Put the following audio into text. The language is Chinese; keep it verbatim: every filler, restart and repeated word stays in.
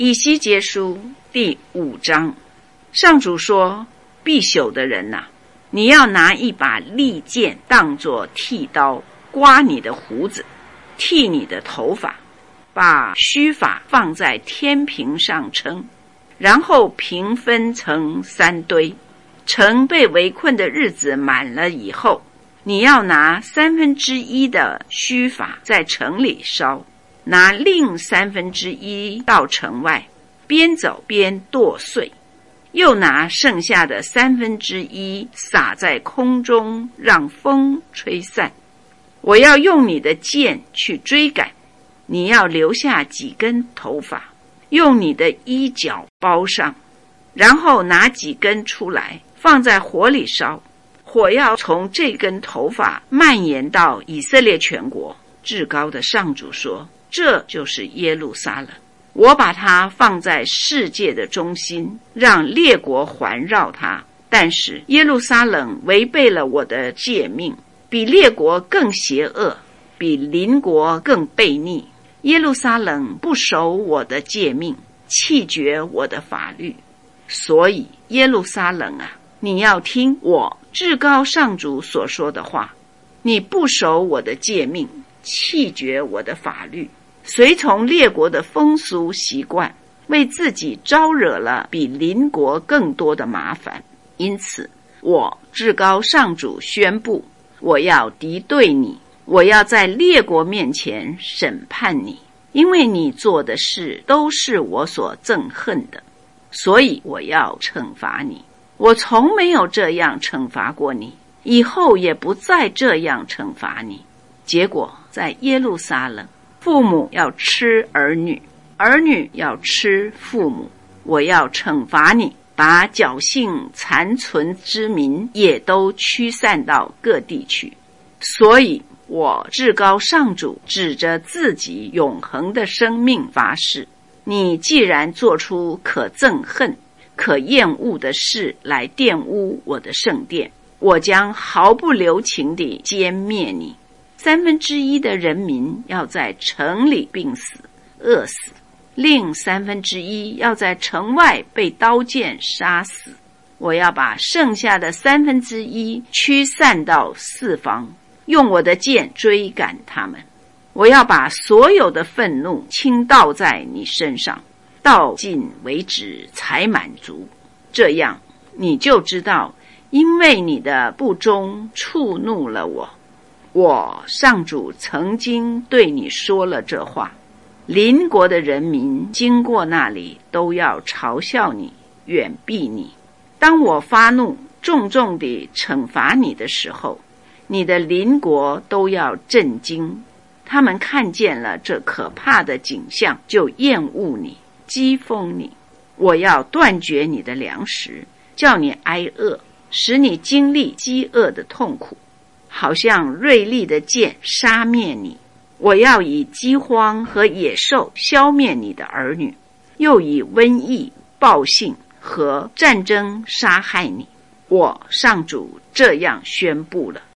以西结书第五章，上主说：必朽的人啊，你要拿一把利剑当作剃刀，刮你的胡子，剃你的头发，把须发放在天平上称，然后平分成三堆。城被围困的日子满了以后，你要拿三分之一的须发在城里烧，拿另三分之一到城外，边走边剁碎，又拿剩下的三分之一撒在空中，让风吹散。我要用你的剑去追赶，你要留下几根头发，用你的衣角包上，然后拿几根出来放在火里烧，火要从这根头发蔓延到以色列全国。至高的上主说：这就是耶路撒冷，我把它放在世界的中心，让列国环绕它。但是耶路撒冷违背了我的诫命，比列国更邪恶，比邻国更悖逆。耶路撒冷不守我的诫命，弃绝我的法律。所以耶路撒冷啊，你要听我至高上主所说的话，你不守我的诫命，弃绝我的法律，随从列国的风俗习惯，为自己招惹了比邻国更多的麻烦。因此我至高上主宣布，我要敌对你，我要在列国面前审判你，因为你做的事都是我所憎恨的，所以我要惩罚你。我从没有这样惩罚过你，以后也不再这样惩罚你。结果在耶路撒冷，父母要吃儿女，儿女要吃父母。我要惩罚你，把侥幸残存之民也都驱散到各地去。所以我至高上主指着自己永恒的生命发誓，你既然做出可憎恨可厌恶的事来玷污我的圣殿，我将毫不留情地歼灭你。三分之一的人民要在城里病死饿死，另三分之一要在城外被刀剑杀死。我要把剩下的三分之一驱散到四方，用我的剑追赶他们。我要把所有的愤怒倾倒在你身上，到尽为止才满足。这样你就知道，因为你的不忠触怒了我。我上主曾经对你说了这话，邻国的人民经过那里都要嘲笑你，远避你。当我发怒重重地惩罚你的时候，你的邻国都要震惊，他们看见了这可怕的景象，就厌恶你，讥讽你。我要断绝你的粮食，叫你挨饿，使你经历饥饿的痛苦，好像锐利的剑杀灭你。我要以饥荒和野兽消灭你的儿女，又以瘟疫、暴信和战争杀害你。我上主这样宣布了。